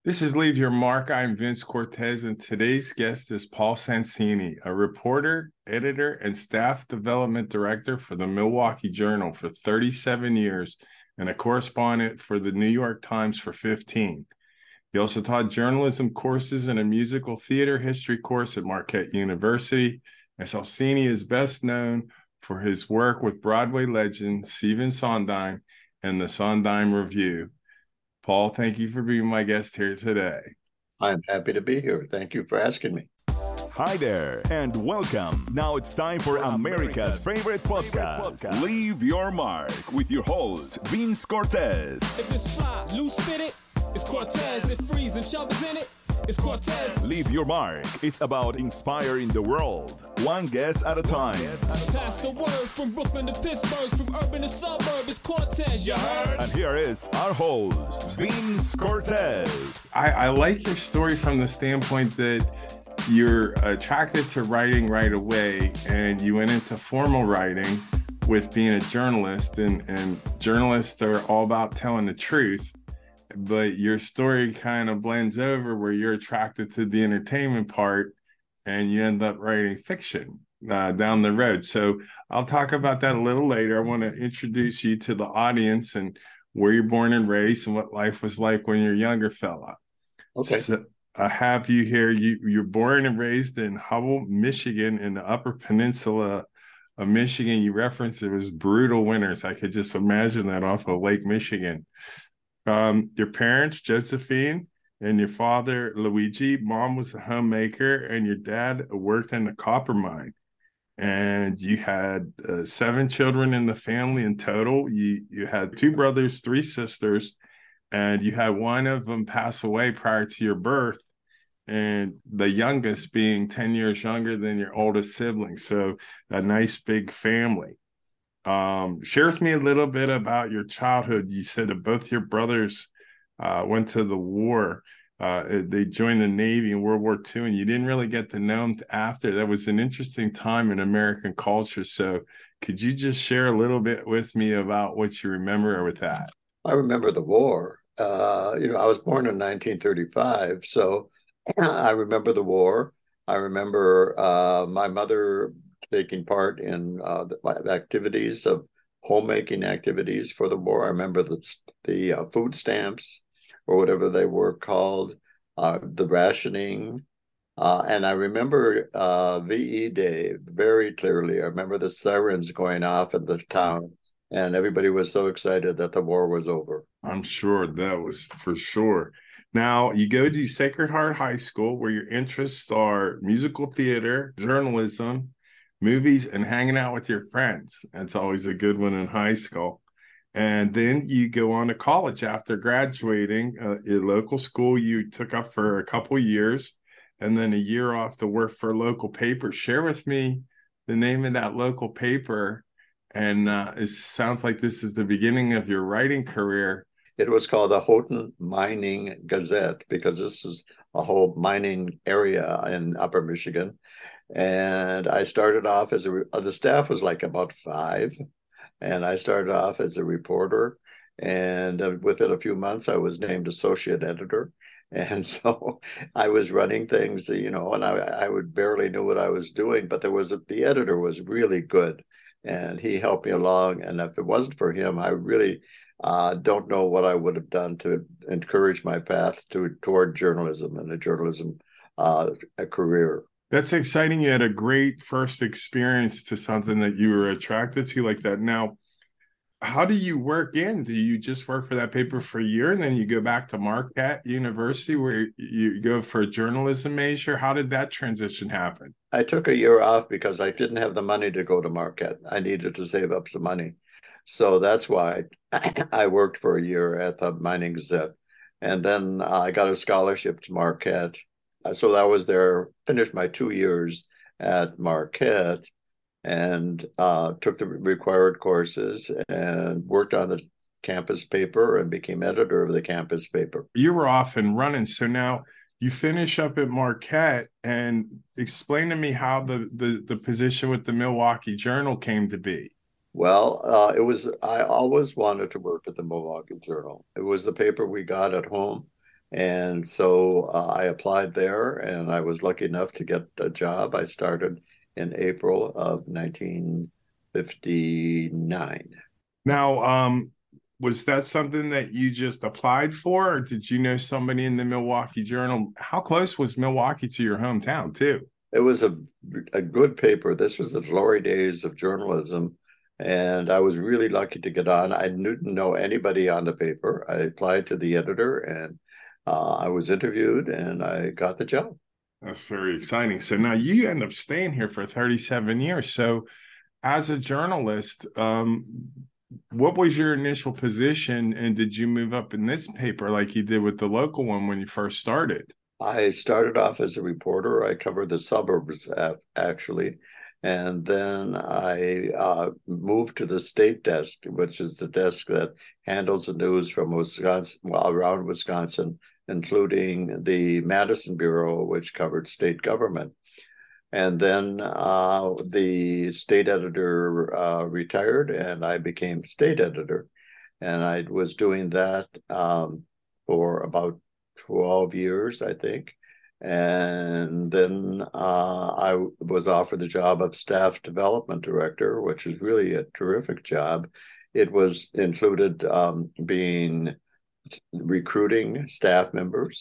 This is Leave Your Mark. I'm Vince Cortez, and today's guest is Paul Sansini, a reporter, editor, and staff development director for the Milwaukee Journal for 37 years and a correspondent for the New York Times for 15. He also taught journalism courses and a musical theater history course at Marquette University. And Sansini is best known for his work with Broadway legend Stephen Sondheim and the Sondheim Revue. Paul, thank you for being my guest here today. I'm happy to be here. Thank you for asking me. Hi there, and welcome. Now it's time for America's favorite podcast, Leave Your Mark, with your host, Vince Cortez. If it's fly, loose fitted, it's Cortez. If freezing, chub is in it, it's Cortez. Leave Your Mark is about inspiring the world, one guest at a time. Pass the word from Brooklyn to Pittsburgh, from urban to suburb, it's Cortez, you heard? And here is our host, Vince Cortez. I like your story from the standpoint that you're attracted to writing right away, and you went into formal writing with being a journalist, and journalists are all about telling the truth. But your story kind of blends over where you're attracted to the entertainment part and you end up writing fiction down the road. So I'll talk about that a little later. I want to introduce you to the audience and where you're born and raised and what life was like when you're a younger fella. Okay. So I have you here. You're born and raised in Hubble, Michigan, in the Upper Peninsula of Michigan. You referenced it was brutal winters. I could just imagine that off of Lake Michigan. Your parents, Josephine, and your father, Luigi. Mom was a homemaker, and your dad worked in the copper mine. And you had 7 children in the family in total. You had 2 brothers, 3 sisters, and you had one of them pass away prior to your birth, and the youngest being 10 years younger than your oldest sibling. So a nice big family. Share with me a little bit about your childhood. You said that both your brothers went to the war. They joined the Navy in World War II, and you didn't really get to know them after. That was an interesting time in American culture. So could you just share a little bit with me about what you remember with that? I remember the war. I was born in 1935, so I remember the war. I remember my mother taking part in the activities of homemaking activities for the war. I remember the food stamps, or whatever they were called, the rationing. And I remember VE Day very clearly. I remember the sirens going off in the town, and everybody was so excited that the war was over. I'm sure that was for sure. Now, you go to Sacred Heart High School, where your interests are musical theater, journalism, movies, and hanging out with your friends. That's always a good one in high school. And then you go on to college after graduating. A local school you took up for a couple years, and then a year off to work for a local paper. Share with me the name of that local paper. And it sounds like this is the beginning of your writing career. It was called the Houghton Mining Gazette, because this is a whole mining area in Upper Michigan. And I started off as the staff was like about 5. And I started off as a reporter. And within a few months, I was named associate editor. And so I was running things, and I would barely knew what I was doing. But the editor was really good, and he helped me along. And if it wasn't for him, I really don't know what I would have done to encourage my path toward journalism and a journalism a career. That's exciting. You had a great first experience to something that you were attracted to like that. Now, how do you work in? Do you just work for that paper for a year and then you go back to Marquette University where you go for a journalism major? How did that transition happen? I took a year off because I didn't have the money to go to Marquette. I needed to save up some money. So that's why I worked for a year at the Mining Gazette. And then I got a scholarship to Marquette. So I was there, finished my 2 years at Marquette, and took the required courses and worked on the campus paper and became editor of the campus paper. You were off and running. So now you finish up at Marquette, and explain to me how the position with the Milwaukee Journal came to be. Well, I always wanted to work at the Milwaukee Journal. It was the paper we got at home. And so I applied there, and I was lucky enough to get a job. I started in April of 1959. Now, was that something that you just applied for, or did you know somebody in the Milwaukee Journal? How close was Milwaukee to your hometown, too? It was a good paper. This was the glory days of journalism, and I was really lucky to get on. I didn't know anybody on the paper. I applied to the editor, and I was interviewed, and I got the job. That's very exciting. So now you end up staying here for 37 years. So as a journalist, what was your initial position, and did you move up in this paper like you did with the local one when you first started? I started off as a reporter. I covered the suburbs, actually. And then I moved to the state desk, which is the desk that handles the news from Wisconsin, well, around Wisconsin, including the Madison Bureau, which covered state government. And then the state editor retired, and I became state editor. And I was doing that for about 12 years, I think. And then I was offered the job of staff development director, which is really a terrific job. It was included being recruiting staff members,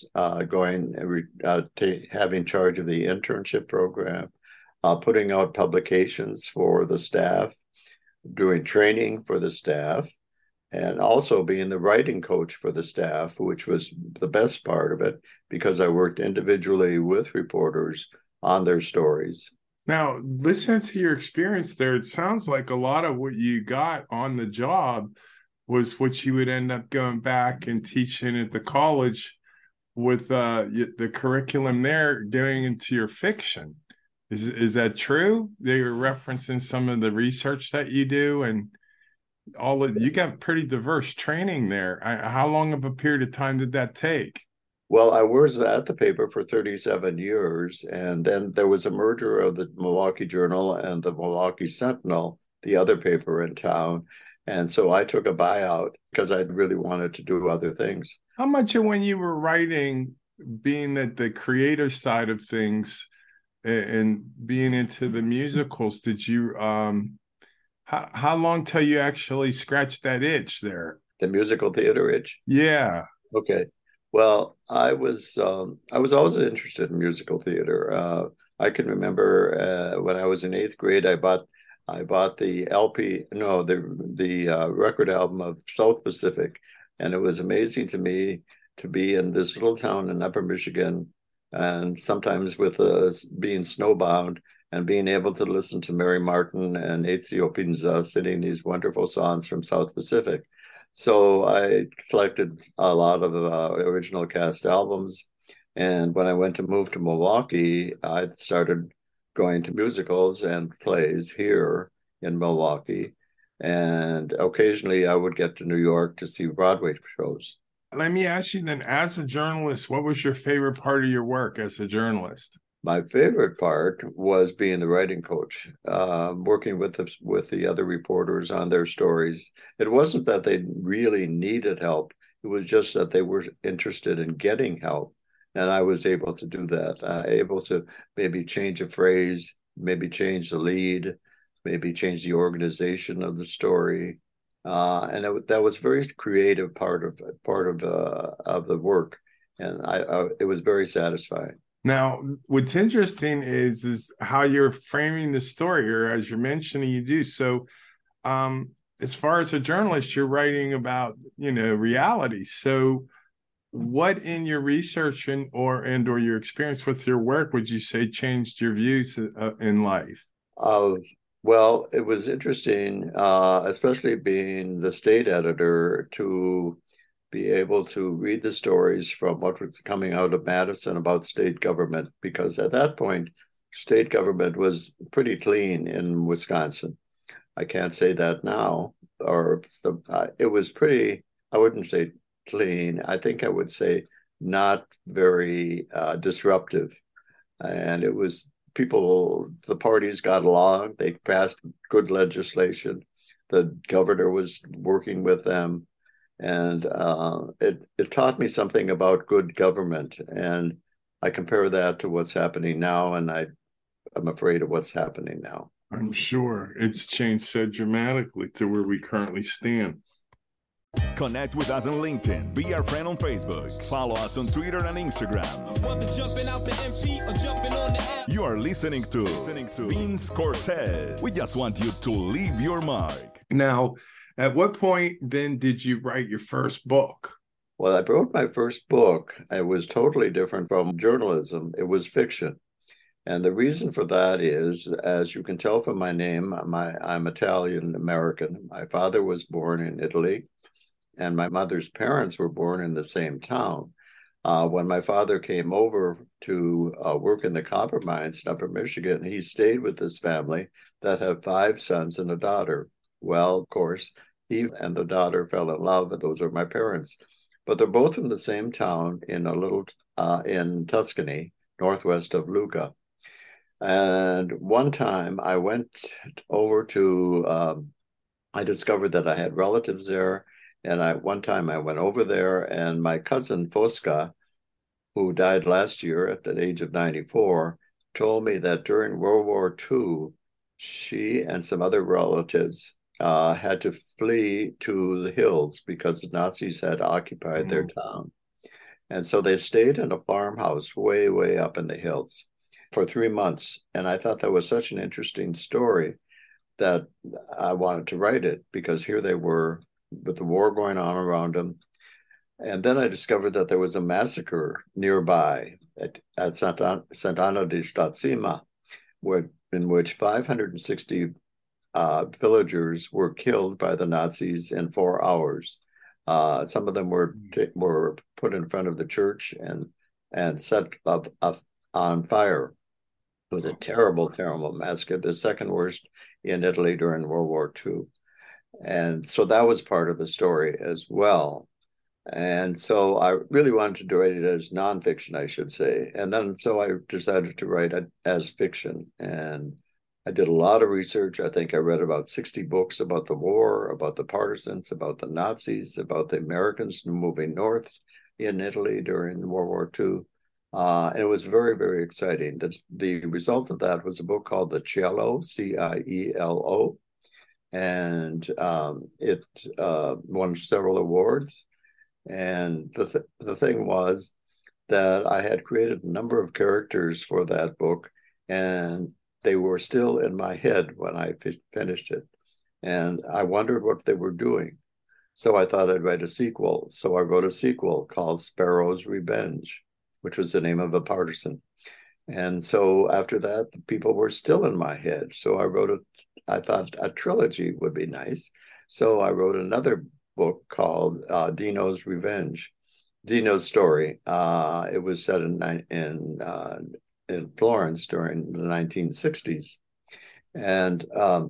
having charge of the internship program, putting out publications for the staff, doing training for the staff, and also being the writing coach for the staff, which was the best part of it because I worked individually with reporters on their stories. Now, listening to your experience there, it sounds like a lot of what you got on the job was what you would end up going back and teaching at the college with the curriculum there going into your fiction. Is that true? They were referencing some of the research that you do, and you got pretty diverse training there. How long of a period of time did that take? Well, I was at the paper for 37 years, and then there was a merger of the Milwaukee Journal and the Milwaukee Sentinel, the other paper in town. And so I took a buyout because I really wanted to do other things. How much of when you were writing, being that the creative side of things and being into the musicals, did you how long till you actually scratched that itch there? The musical theater itch? Yeah. Okay. Well, I was always interested in musical theater. I can remember when I was in 8th grade, I bought the record album of South Pacific, and it was amazing to me to be in this little town in Upper Michigan, and sometimes with being snowbound and being able to listen to Mary Martin and Ezio Pinza singing these wonderful songs from South Pacific. So I collected a lot of original cast albums, and when I went to move to Milwaukee, I started going to musicals and plays here in Milwaukee. And occasionally I would get to New York to see Broadway shows. Let me ask you then, as a journalist, what was your favorite part of your work as a journalist? My favorite part was being the writing coach, working with the other reporters on their stories. It wasn't that they really needed help. It was just that they were interested in getting help. And I was able to do that, able to maybe change a phrase, maybe change the lead, maybe change the organization of the story. And that was a very creative part of the work. And it was very satisfying. Now, what's interesting is how you're framing the story, or as you're mentioning, you do. So as far as a journalist, you're writing about, reality. So what in your research or your experience with your work would you say changed your views in life? Well, it was interesting, especially being the state editor, to be able to read the stories from what was coming out of Madison about state government, because at that point, state government was pretty clean in Wisconsin. I can't say that now, it was pretty, I wouldn't say clean. I think I would say not very disruptive. And it was the parties got along, they passed good legislation. The governor was working with them. And it taught me something about good government. And I compare that to what's happening now, and I'm afraid of what's happening now. I'm sure it's changed so dramatically to where we currently stand. Connect with us on LinkedIn. Be our friend on Facebook. Follow us on Twitter and Instagram. Whether jumping out the MP or jumping on the app. You are listening to Vince Cortez. We just want you to leave your mark. Now, at what point then did you write your first book? Well, I wrote my first book. It was totally different from journalism. It was fiction. And the reason for that is, as you can tell from my name, I'm Italian American. My father was born in Italy, and my mother's parents were born in the same town. When my father came over to work in the copper mines in Upper Michigan, he stayed with this family that had 5 sons and a daughter. Well, of course, he and the daughter fell in love, and those are my parents. But they're both from the same town in in Tuscany, northwest of Lucca. And one time I went over to, I discovered that I had relatives there. And one time I went over there, and my cousin Fosca, who died last year at the age of 94, told me that during World War II, she and some other relatives had to flee to the hills because the Nazis had occupied their town. And so they stayed in a farmhouse way, way up in the hills for 3 months. And I thought that was such an interesting story that I wanted to write it, because here they were with the war going on around them. And then I discovered that there was a massacre nearby at Sant'Anna di Stazzema, in which 560 villagers were killed by the Nazis in 4 hours. Some of them were put in front of the church and set up on fire. It was a terrible, terrible massacre, the second worst in Italy during World War II. And so that was part of the story as well. And so I really wanted to write it as nonfiction, I should say. And then so I decided to write it as fiction. And I did a lot of research. I think I read about 60 books about the war, about the partisans, about the Nazis, about the Americans moving north in Italy during World War II. And it was very, very exciting. The result of that was a book called The Cielo, Cielo. And it won several awards. And the thing was that I had created a number of characters for that book, and they were still in my head when I finished it. And I wondered what they were doing. So I thought I'd write a sequel. So I wrote a sequel called Sparrow's Revenge, which was the name of a partisan. And so after that, the people were still in my head. So I thought a trilogy would be nice. So I wrote another book called Dino's Revenge, Dino's Story. It was set in Florence during the 1960s, and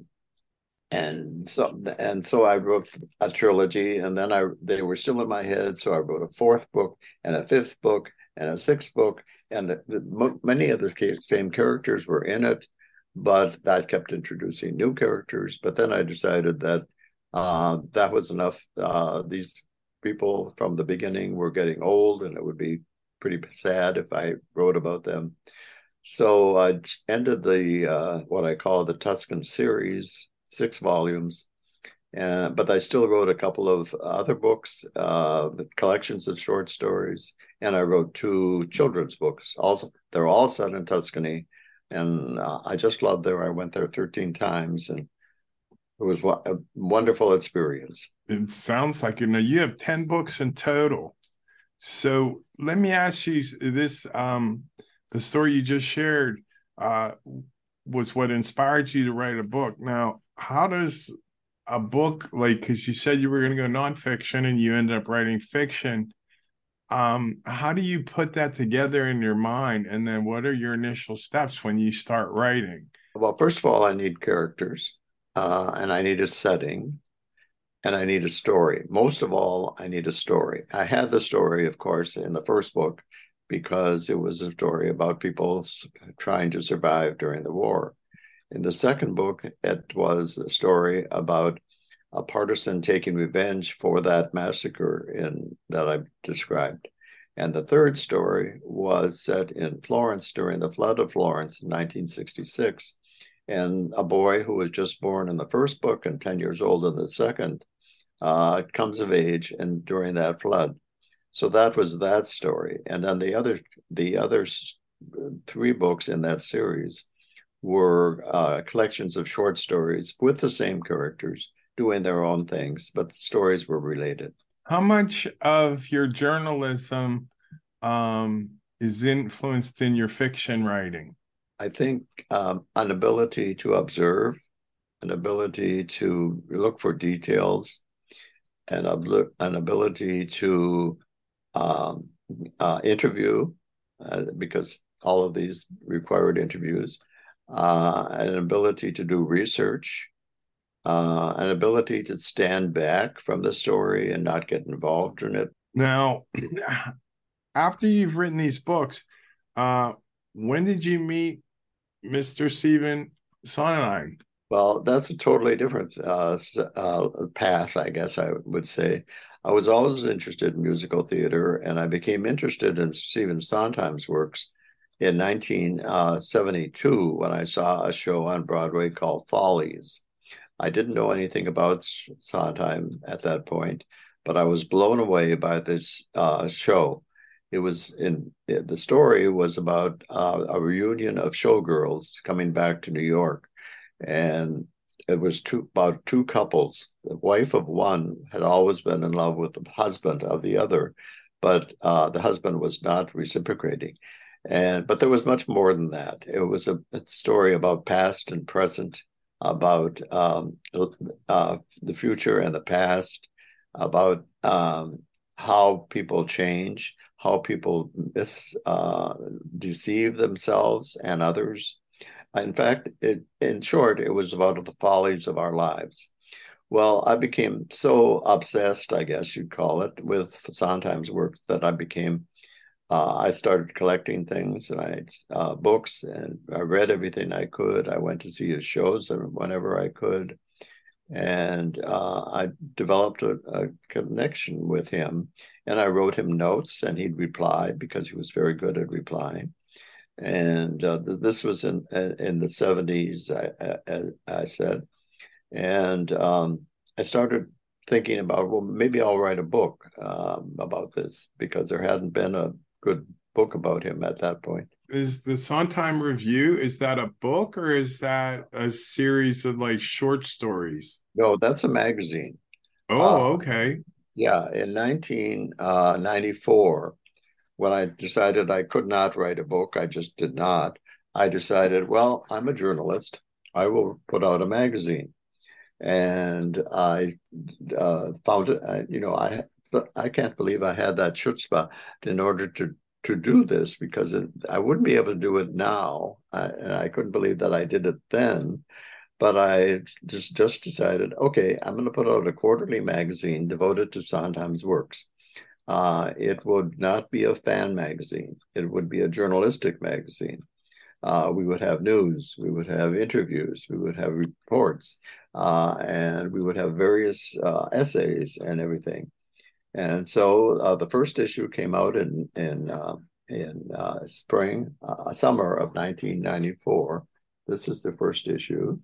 so I wrote a trilogy, and then they were still in my head. So I wrote a 4th book and a 5th book and a 6th book, and many of the same characters were in it, but I kept introducing new characters. But then I decided that that was enough. These people from the beginning were getting old, and it would be pretty sad if I wrote about them. So I ended the what I call the Tuscan series, 6 volumes. But I still wrote a couple of other books, collections of short stories, and I wrote 2 children's books. Also, they're all set in Tuscany, and I just loved there. I went there 13 times, and it was a wonderful experience. It sounds like it. Now you have 10 books in total. So let me ask you this: the story you just shared was what inspired you to write a book. Now, how does a book, like, because you said you were going to go nonfiction and you ended up writing fiction, how do you put that together in your mind? And then what are your initial steps when you start writing? Well, first of all, I need characters, and I need a setting, and I need a story. Most of all, I need a story. I had the story, of course, in the first book, because it was a story about people trying to survive during the war. In the second book, it was a story about a partisan taking revenge for that massacre that I've described. And the third story was set in Florence during the flood of Florence in 1966. And a boy who was just born in the first book and 10 years old in the second comes of age and during that flood. So that was that story. And then the other 3 books in that series were collections of short stories with the same characters doing their own things, but the stories were related. How much of your journalism is influenced in your fiction writing? I think an ability to observe, an ability to look for details, and an ability to interview, because all of these required interviews, an ability to do research, an ability to stand back from the story and not get involved in it. Now, after you've written these books, when did you meet Mr. Stephen Sondheim? Well, that's a totally different path, I guess I would say. I was always interested in musical theater, and I became interested in Stephen Sondheim's works in 1972 when I saw a show on Broadway called Follies. I didn't know anything about Sondheim at that point, but I was blown away by this show. The story was about a reunion of showgirls coming back to New York, and it was about 2 couples. The wife of one had always been in love with the husband of the other, but the husband was not reciprocating. But there was much more than that. It was a story about past and present, about the future and the past, about how people change, how people deceive themselves and others. In fact, in short, it was about the follies of our lives. Well, I became so obsessed, I guess you'd call it, with Sondheim's work that I started collecting things and books, and I read everything I could. I went to see his shows whenever I could. And I developed a connection with him, and I wrote him notes, and he'd reply because he was very good at replying. And this was in the 70s, I said. And I started thinking about, well, maybe I'll write a book about this, because there hadn't been a good book about him at that point. Is the Sondheim Review, is that a book or is that a series of like short stories? No, that's a magazine. Oh, okay. Yeah, in 1994, when I decided I could not write a book, I just did not. I decided, well, I'm a journalist. I will put out a magazine. And I found it, I can't believe I had that chutzpah in order to do this, because I wouldn't be able to do it now. And I couldn't believe that I did it then. But I just decided, okay, I'm going to put out a quarterly magazine devoted to Sondheim's works. It would not be a fan magazine. It would be a journalistic magazine. We would have news, we would have interviews, we would have reports, and we would have various essays and everything. And so the first issue came out in summer of 1994. This is the first issue.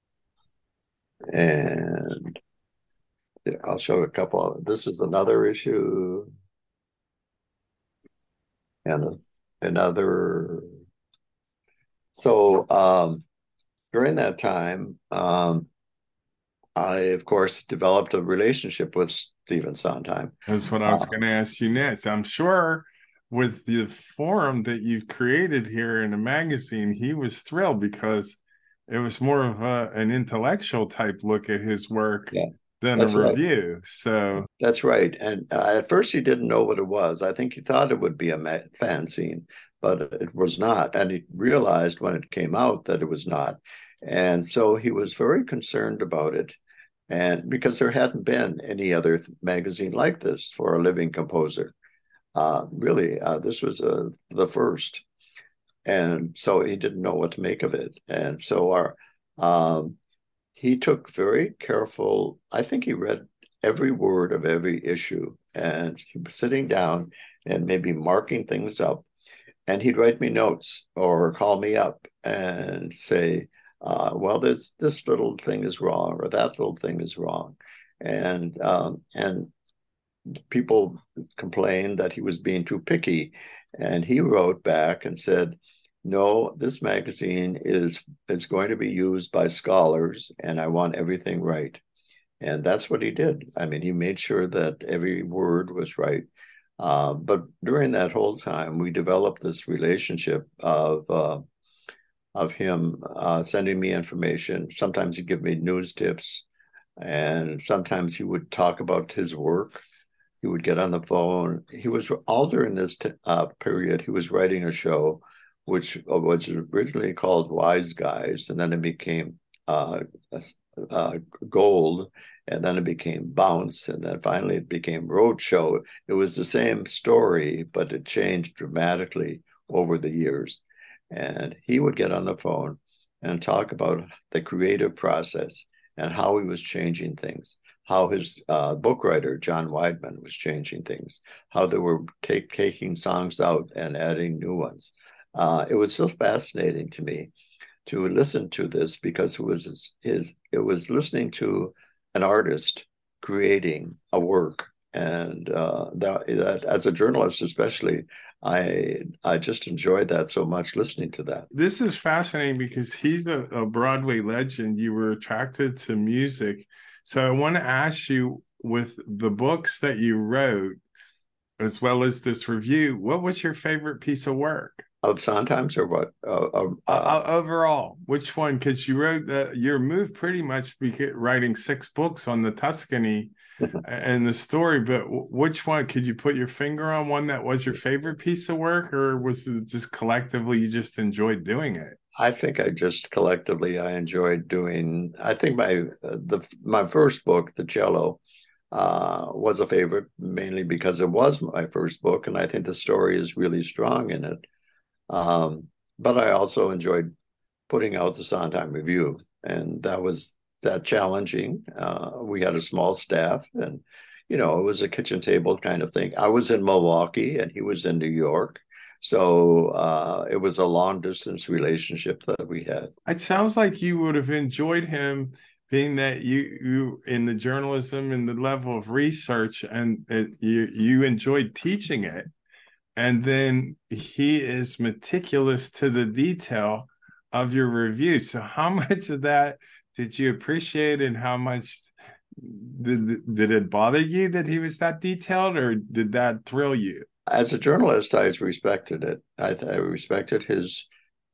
And I'll show a couple. This is another issue. And another. So during that time, I, of course, developed a relationship with Stephen Sondheim. That's what I was going to ask you next. I'm sure with the forum that you created here in the magazine, he was thrilled, because it was more of an intellectual type look at his work than a review. Right. So that's right. And at first he didn't know what it was. I think he thought it would be a fanzine, but it was not. And he realized when it came out that it was not. And so he was very concerned about it. And because there hadn't been any other magazine like this for a living composer. This was the first. And so he didn't know what to make of it. And so he took very careful, I think he read every word of every issue, and he was sitting down and maybe marking things up, and he'd write me notes or call me up and say, well, this little thing is wrong or that little thing is wrong. And people complained that he was being too picky. And he wrote back and said, no, this magazine is going to be used by scholars, and I want everything right. And that's what he did. I mean, he made sure that every word was right. But during that whole time, we developed this relationship of him sending me information. Sometimes he'd give me news tips, and sometimes he would talk about his work. He would get on the phone. He was all during this period. He was writing a show, which was originally called Wise Guys, and then it became Gold, and then it became Bounce, and then finally it became Roadshow. It was the same story, but it changed dramatically over the years. And he would get on the phone and talk about the creative process and how he was changing things, how his book writer, John Weidman, was changing things, how they were taking songs out and adding new ones. It was so fascinating to me to listen to this, because it was listening to an artist creating a work. And that as a journalist, especially, I just enjoyed that so much, listening to that. This is fascinating because he's a Broadway legend. You were attracted to music. So I want to ask you, with the books that you wrote, as well as this review, what was your favorite piece of work? Of Sondheim's, or what? Overall, which one? Because you wrote your move pretty much writing 6 books on the Tuscany and the story, but which one? Could you put your finger on one that was your favorite piece of work, or was it just collectively you just enjoyed doing it? I think I enjoyed doing. I think my first book, The Cello, was a favorite, mainly because it was my first book, and I think the story is really strong in it. But I also enjoyed putting out the Sondheim Review, and that was challenging. We had a small staff, and it was a kitchen table kind of thing. I was in Milwaukee and he was in New York, so it was a long distance relationship that we had. It sounds like you would have enjoyed him, being that you in the journalism and the level of research, and you enjoyed teaching it. And then he is meticulous to the detail of your review. So how much of that did you appreciate, and how much did it bother you that he was that detailed, or did that thrill you? As a journalist, I respected it. I respected his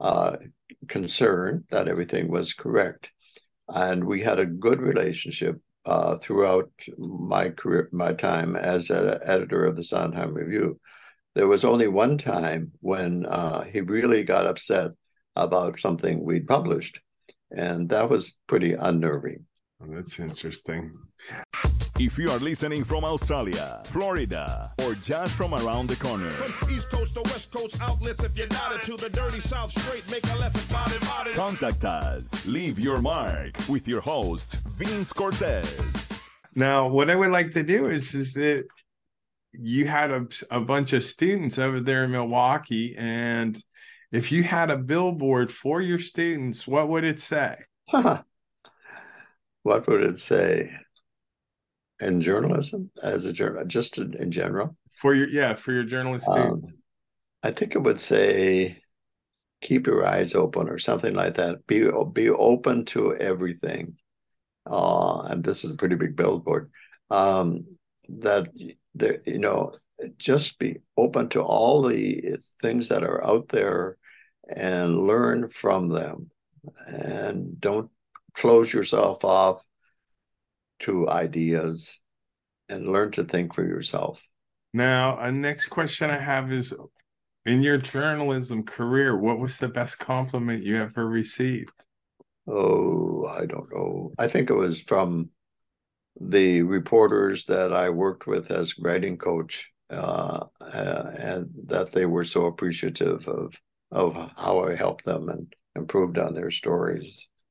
concern that everything was correct. And we had a good relationship throughout my career, my time as an editor of the Sondheim Review. There was only one time when he really got upset about something we'd published, and that was pretty unnerving. Oh, that's interesting. If you are listening from Australia, Florida, or just from around the corner, From East Coast to West Coast outlets, if you're not into the dirty South straight, make a left and body. contact us. Leave your mark with your host, Vince Cortez. Now, what I would like to do is that you had a bunch of students over there in Milwaukee, and if you had a billboard for your students, what would it say? What would it say? In journalism, as a journalist, just in general? For your journalist students. I think it would say, keep your eyes open, or something like that. Be open to everything. And this is a pretty big billboard. That just be open to all the things that are out there and learn from them, and don't close yourself off to ideas, and learn to think for yourself. Now, a next question I have is, in your journalism career, what was the best compliment you ever received? Oh, I don't know. I think it was from the reporters that I worked with as writing coach, and that they were so appreciative of how I helped them and improved on their stories.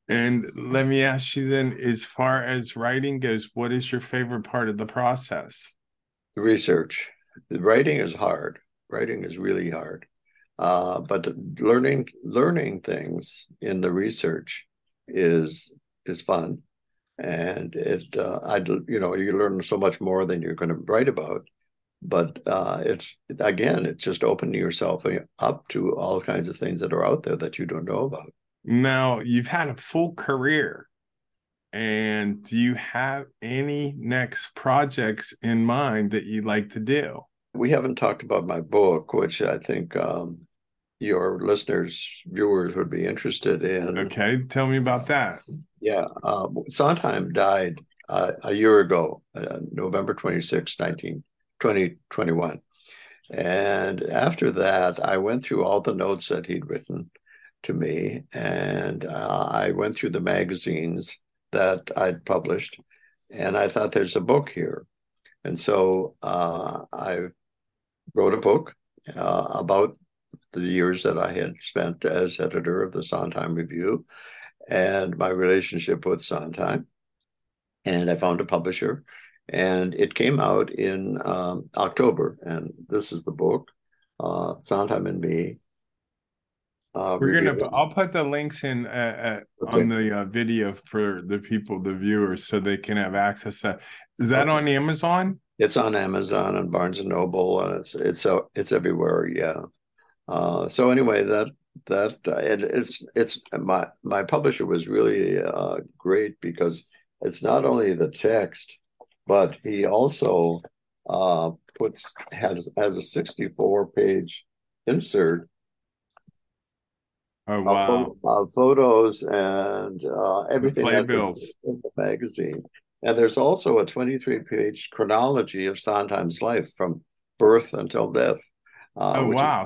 And let me ask you then, as far as writing goes, what is your favorite part of the process? The research. The writing is hard. Writing is really hard. But learning things in the research is fun, and you learn so much more than you're going to write about. But it's just opening yourself up to all kinds of things that are out there that you don't know about. Now, you've had a full career, and do you have any next projects in mind that you'd like to do? We haven't talked about my book, which I think your viewers would be interested in. Okay, tell me about that. Yeah, Sondheim died a year ago, November 26, 2021. And after that, I went through all the notes that he'd written to me, and I went through the magazines that I'd published, and I thought there's a book here. And so I wrote a book about the years that I had spent as editor of the Sondheim Review and my relationship with Sondheim. And I found a publisher, and it came out in October. And this is the book, Sondheim and Me. I'll put the links in on the video for the people, the viewers, so they can have access to. Is that on Amazon? It's on Amazon and Barnes and Noble, and it's everywhere. Yeah. So anyway, it's my publisher was really great, because it's not only the text, but he also has a 64-page insert. Oh wow! Photos and everything in the magazine. And there's also a 23-page chronology of Sondheim's life from birth until death. Wow!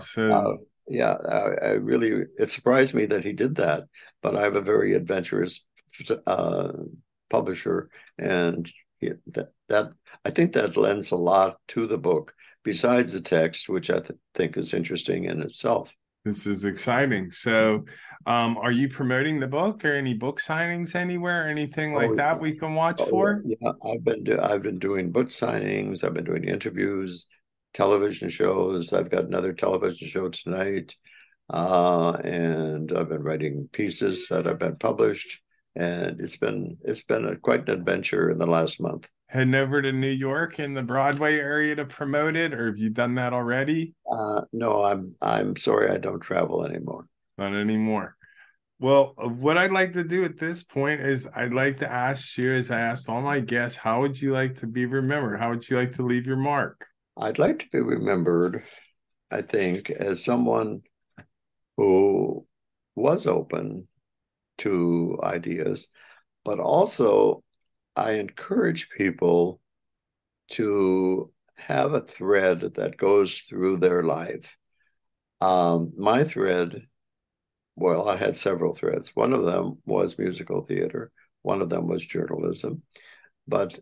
It surprised me that he did that. But I have a very adventurous publisher, and I think that lends a lot to the book, besides the text, which I think is interesting in itself. This is exciting. So, are you promoting the book, or any book signings anywhere, anything like that we can watch for? Yeah, I've been doing book signings. I've been doing interviews, television shows. I've got another television show tonight, and I've been writing pieces that have been published. And it's been quite an adventure in the last month. Heading over to New York in the Broadway area to promote it, or have you done that already? No, I'm sorry, I don't travel anymore. Not anymore. Well, what I'd like to do at this point is I'd like to ask you, as I asked all my guests, how would you like to be remembered? How would you like to leave your mark? I'd like to be remembered, I think, as someone who was open to ideas, but also I encourage people to have a thread that goes through their life. My thread, well, I had several threads. One of them was musical theater. One of them was journalism. But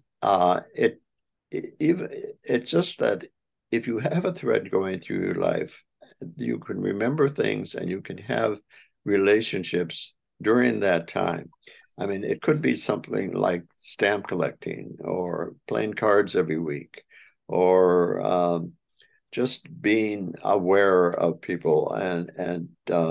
it's just that if you have a thread going through your life, you can remember things and you can have relationships during that time. I mean, it could be something like stamp collecting or playing cards every week, or just being aware of people and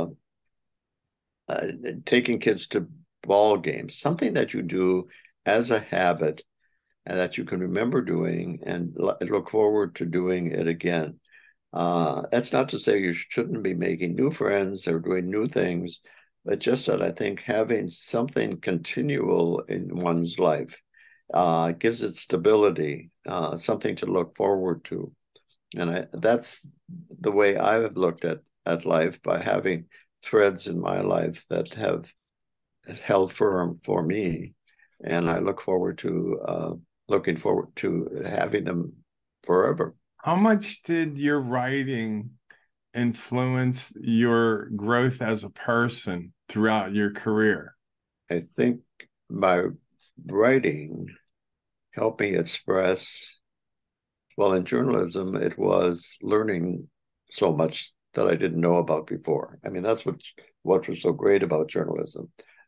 taking kids to ball games, something that you do as a habit and that you can remember doing and look forward to doing it again. That's not to say you shouldn't be making new friends or doing new things, but just that I think having something continual in one's life gives it stability, something to look forward to. And that's the way I have looked at life, by having threads in my life that have held firm for me. And I looking forward to having them forever. How much did your writing influence your growth as a person throughout your career? I think my writing helped me express, well, in journalism, it was learning so much that I didn't know about before. I mean, that's what was so great about journalism.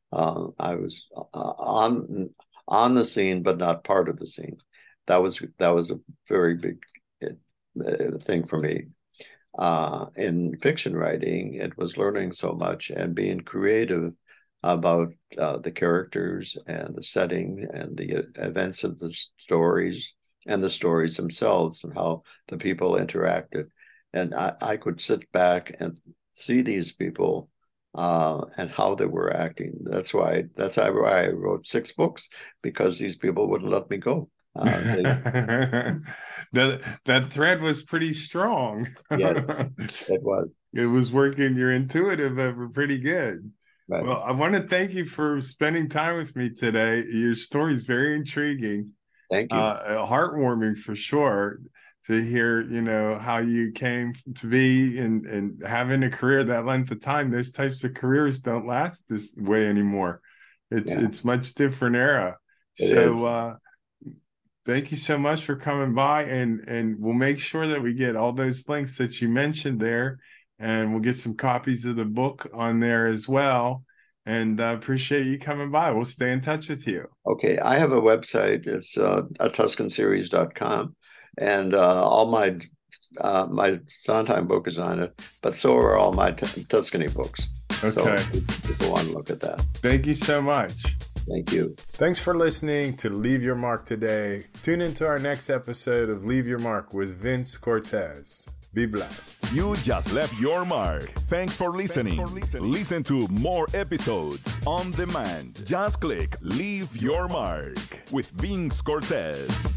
I was on the scene, but not part of the scene. That was a very big thing for me. In fiction writing, it was learning so much and being creative about the characters and the setting and the events of the stories and the stories themselves and how the people interacted. And I could sit back and see these people and how they were acting. That's why I wrote 6 books, because these people wouldn't let me go. That thread was pretty strong. Yes, it was. It was working your intuitive pretty good. Right. Well, I want to thank you for spending time with me today. Your story is very intriguing. Thank you. Heartwarming for sure to hear, how you came to be and having a career that length of time. Those types of careers don't last this way anymore. It's much different era. Thank you so much for coming by, and we'll make sure that we get all those links that you mentioned there, and we'll get some copies of the book on there as well. And I appreciate you coming by. We'll stay in touch with you. Okay. I have a website. It's atuscanseries.com, and all my Sondheim book is on it, but so are all my Tuscany books. Okay. So people want to look at that. Thank you so much. Thank you. Thanks for listening to Leave Your Mark today. Tune into our next episode of Leave Your Mark with Vince Cortez. Be blessed. You just left your mark. Thanks for listening. Listen to more episodes on demand. Just click Leave Your Mark with Vince Cortez.